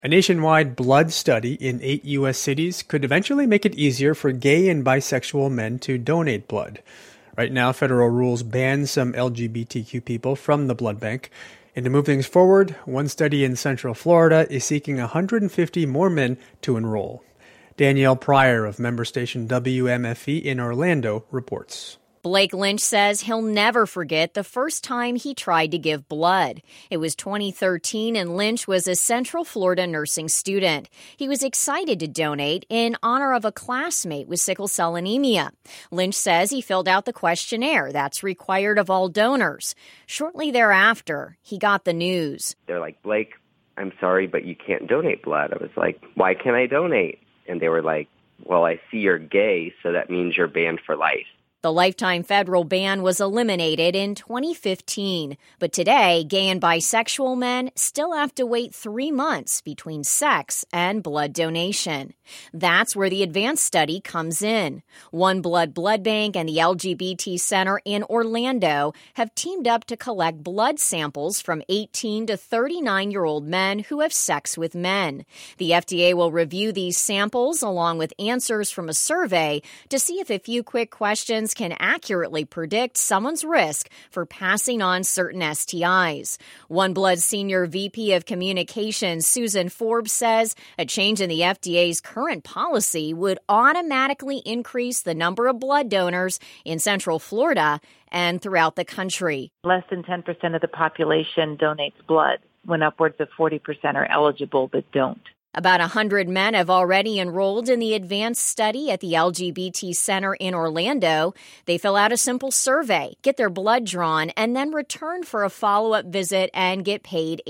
A nationwide blood study in 8 U.S. cities could eventually make it easier for gay and bisexual men to donate blood. Right now, federal rules ban some LGBTQ people from the blood bank. And to move things forward, one study in Central Florida is seeking 150 more men to enroll. Danielle Pryor of member station WMFE in Orlando reports. Blake Lynch says he'll never forget the first time he tried to give blood. It was 2013 and Lynch was a Central Florida nursing student. He was excited to donate in honor of a classmate with sickle cell anemia. Lynch says he filled out the questionnaire that's required of all donors. Shortly thereafter, he got the news. They're like, Blake, I'm sorry, but you can't donate blood. I was like, why can't I donate? And they were like, well, I see you're gay, so that means you're banned for life. The lifetime federal ban was eliminated in 2015, but today, gay and bisexual men still have to wait 3 months between sex and blood donation. That's where the advanced study comes in. One Blood Blood Bank and the LGBT Center in Orlando have teamed up to collect blood samples from 18 to 39-year-old men who have sex with men. The FDA will review these samples along with answers from a survey to see if a few quick questions can accurately predict someone's risk for passing on certain STIs. One Blood Senior VP of Communications, Susan Forbes, says a change in the FDA's current policy would automatically increase the number of blood donors in Central Florida and throughout the country. Less than 10% of the population donates blood, when upwards of 40% are eligible but don't. About 100 men have already enrolled in the advanced study at the LGBT Center in Orlando. They fill out a simple survey, get their blood drawn, and then return for a follow-up visit and get paid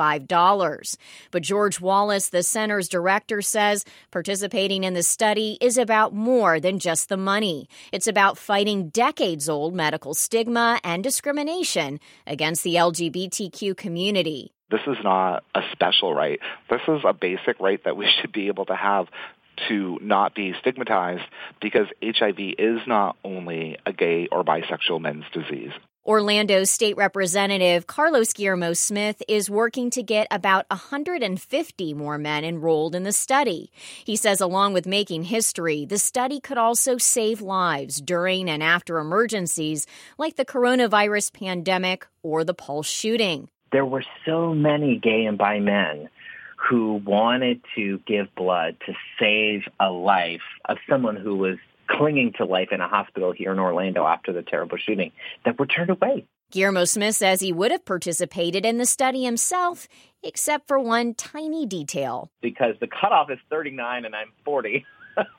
$85. But George Wallace, the center's director, says participating in the study is about more than just the money. It's about fighting decades-old medical stigma and discrimination against the LGBTQ community. This is not a special right. This is a basic right that we should be able to have to not be stigmatized, because HIV is not only a gay or bisexual men's disease. Orlando's state representative Carlos Guillermo Smith is working to get about 150 more men enrolled in the study. He says along with making history, the study could also save lives during and after emergencies like the coronavirus pandemic or the Pulse shooting. There were so many gay and bi men who wanted to give blood to save a life of someone who was clinging to life in a hospital here in Orlando after the terrible shooting that were turned away. Guillermo Smith says he would have participated in the study himself, except for one tiny detail. Because the cutoff is 39 and I'm 40.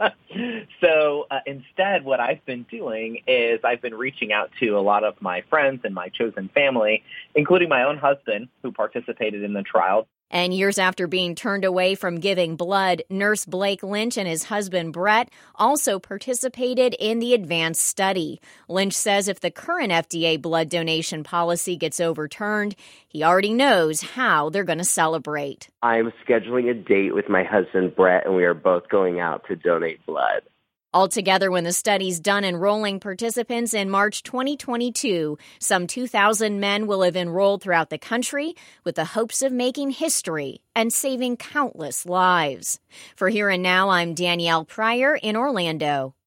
So instead, what I've been doing is I've been reaching out to a lot of my friends and my chosen family, including my own husband, who participated in the trial. And years after being turned away from giving blood, nurse Blake Lynch and his husband Brett also participated in the advanced study. Lynch says if the current FDA blood donation policy gets overturned, he already knows how they're going to celebrate. I'm scheduling a date with my husband, Brett, and we are both going out to donate blood. Altogether, when the study's done enrolling participants in March 2022, some 2,000 men will have enrolled throughout the country with the hopes of making history and saving countless lives. For Here and Now, I'm Danielle Pryor in Orlando.